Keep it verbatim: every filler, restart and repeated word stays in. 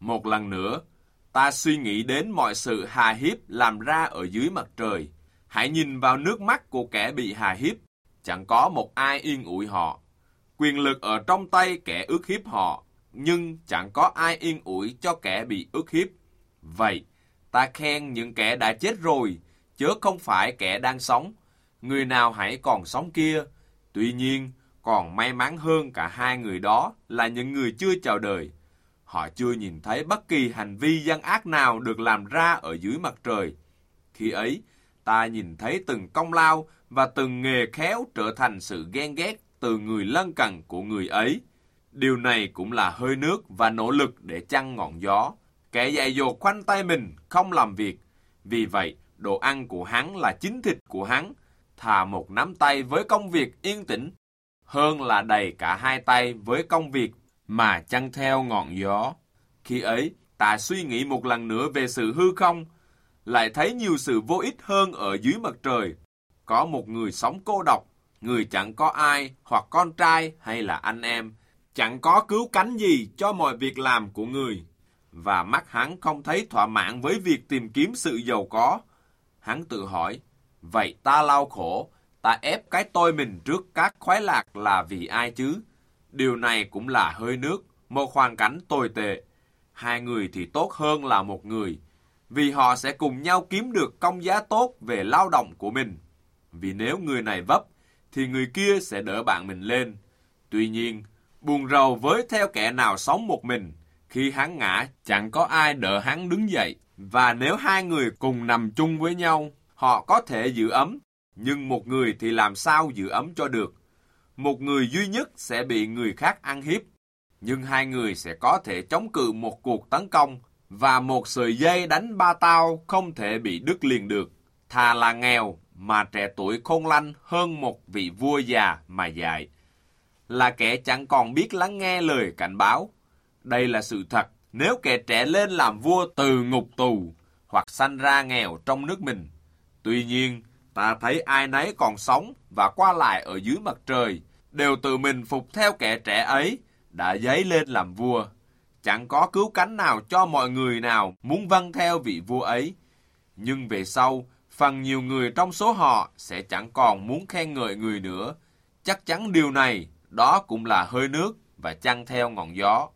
Một lần nữa, ta suy nghĩ đến mọi sự hà hiếp làm ra ở dưới mặt trời. Hãy nhìn vào nước mắt của kẻ bị hà hiếp. Chẳng có một ai yên ủi họ. Quyền lực ở trong tay kẻ ức hiếp họ, nhưng chẳng có ai yên ủi cho kẻ bị ức hiếp. Vậy, ta khen những kẻ đã chết rồi, chớ không phải kẻ đang sống. Người nào hãy còn sống kia. Tuy nhiên, còn may mắn hơn cả hai người đó là những người chưa chào đời. Họ chưa nhìn thấy bất kỳ hành vi gian ác nào được làm ra ở dưới mặt trời. Khi ấy, ta nhìn thấy từng công lao và từng nghề khéo trở thành sự ghen ghét từ người lân cận của người ấy. Điều này cũng là hơi nước và nỗ lực để chăn ngọn gió. Kẻ dại dột khoanh tay mình, không làm việc. Vì vậy, đồ ăn của hắn là chính thịt của hắn, thà một nắm tay với công việc yên tĩnh, hơn là đầy cả hai tay với công việc mà chăn theo ngọn gió. Khi ấy, ta suy nghĩ một lần nữa về sự hư không, lại thấy nhiều sự vô ích hơn ở dưới mặt trời. Có một người sống cô độc, người chẳng có ai, hoặc con trai hay là anh em, chẳng có cứu cánh gì cho mọi việc làm của người. Và mắt hắn không thấy thỏa mãn với việc tìm kiếm sự giàu có. Hắn tự hỏi, vậy ta đau khổ, ta ép cái tôi mình trước các khoái lạc là vì ai chứ? Điều này cũng là hơi nước, một hoàn cảnh tồi tệ. Hai người thì tốt hơn là một người, vì họ sẽ cùng nhau kiếm được công giá tốt về lao động của mình. Vì nếu người này vấp, thì người kia sẽ đỡ bạn mình lên. Tuy nhiên, buồn rầu với theo kẻ nào sống một mình, khi hắn ngã chẳng có ai đỡ hắn đứng dậy. Và nếu hai người cùng nằm chung với nhau, họ có thể giữ ấm, nhưng một người thì làm sao giữ ấm cho được. Một người duy nhất sẽ bị người khác ăn hiếp, nhưng hai người sẽ có thể chống cự một cuộc tấn công, và một sợi dây đánh ba tao không thể bị đứt liền được. Thà là nghèo mà trẻ tuổi khôn lanh hơn một vị vua già mà dại. Là kẻ chẳng còn biết lắng nghe lời cảnh báo. Đây là sự thật, nếu kẻ trẻ lên làm vua từ ngục tù, hoặc sanh ra nghèo trong nước mình. Tuy nhiên, ta thấy ai nấy còn sống và qua lại ở dưới mặt trời, đều tự mình phục theo kẻ trẻ ấy, đã dấy lên làm vua. Chẳng có cứu cánh nào cho mọi người nào muốn vâng theo vị vua ấy. Nhưng về sau, phần nhiều người trong số họ sẽ chẳng còn muốn khen ngợi người nữa. Chắc chắn điều này, đó cũng là hơi nước và chăn theo ngọn gió.